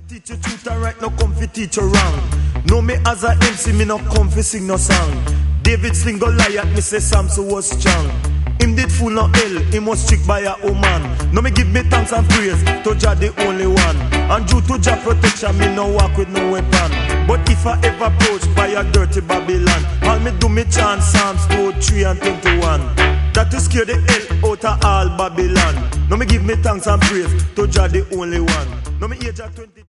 teach you truth and right now come fi teach you wrong. Know me as a MC, me no come fi sing no song. David sling Goliath, me say Samson was strong. Him did fool no hell, him was tricked by a woman. Now me give me thanks and praise to Jah the only one. And due to Jah protection, me no walk with no weapon. But if I ever approached by a dirty Babylon, all me do me chant Psalms 2:3 and 21. That to scare the hell out of all Babylon. Now me give me thanks and praise to Jah the only one. Now me age at 20.